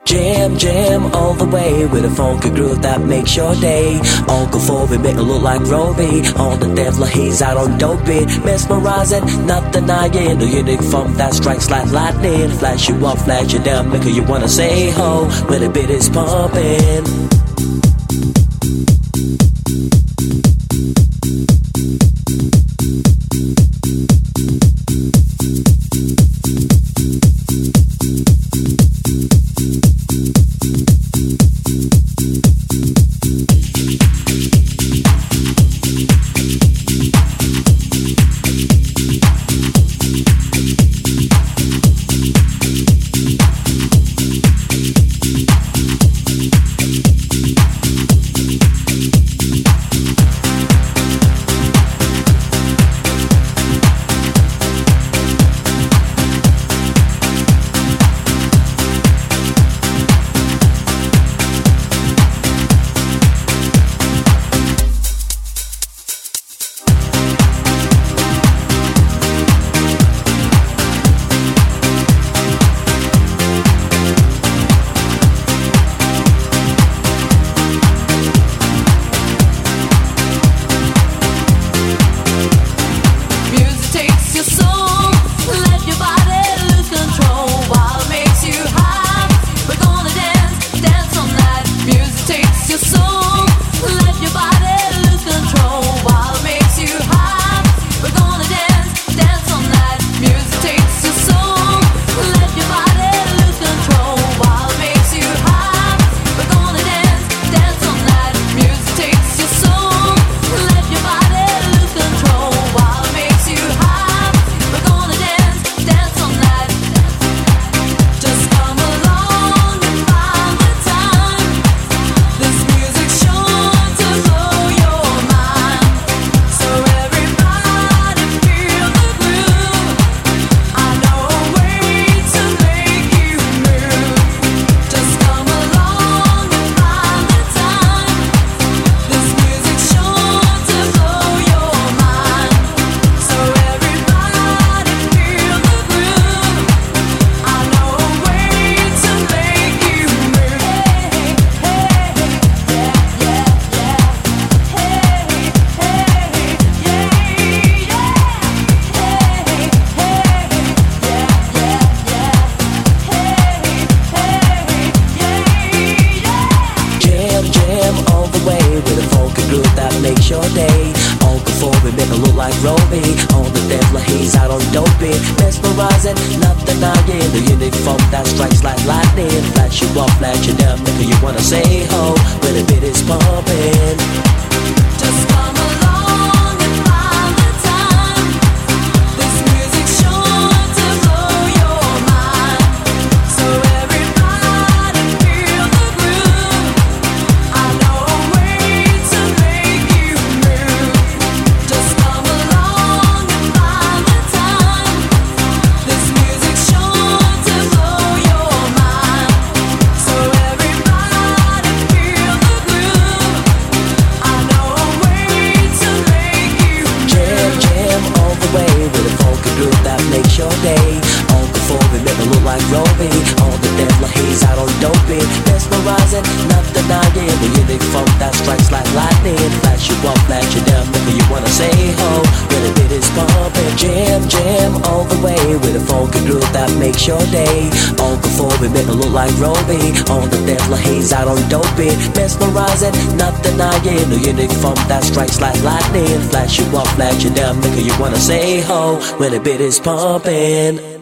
Jam all the way with a funky groove that makes your day. All go forward, make it look like Roby. On the dance floor, he's out on dope beat. Mesmerizing, not denying. The unique funk that strikes like lightning. Flash you up, flash you down, make you wanna say ho when the beat is pumping. Makes your day. All go forward, make it look like Roby. On the dance floor, he's out on dope beat. Mesmerizing, not denying. The unique funk that strikes like lightning. Flash you up, flash you down, make you wanna say ho when the beat is pumping. Just come along and find the time. This music's sure to blow your mind. So everybody feel the groove. I know a way to make you move. Just come along and find the time. This music's sure to blow your mind. So everybody feel the groove. I know a way to make you move. Jam all the way with a funky groove that makes your day. All go forward, make it look like Roby. On the dance floor, he's out on dope beat. Mesmerizing, not denying. The unique funk that strikes like lightning. Flash you up, flash you down, make you wanna say ho when the beat is pumping. Jam all the way with a funky groove that makes your day. All go forward, make it look like Roby. On the dance floor, he's out on dope beat. Mesmerizing, not denying. The unique funk that strikes like lightning. Flash you up, flash you down, make you wanna say ho when the beat is pumping.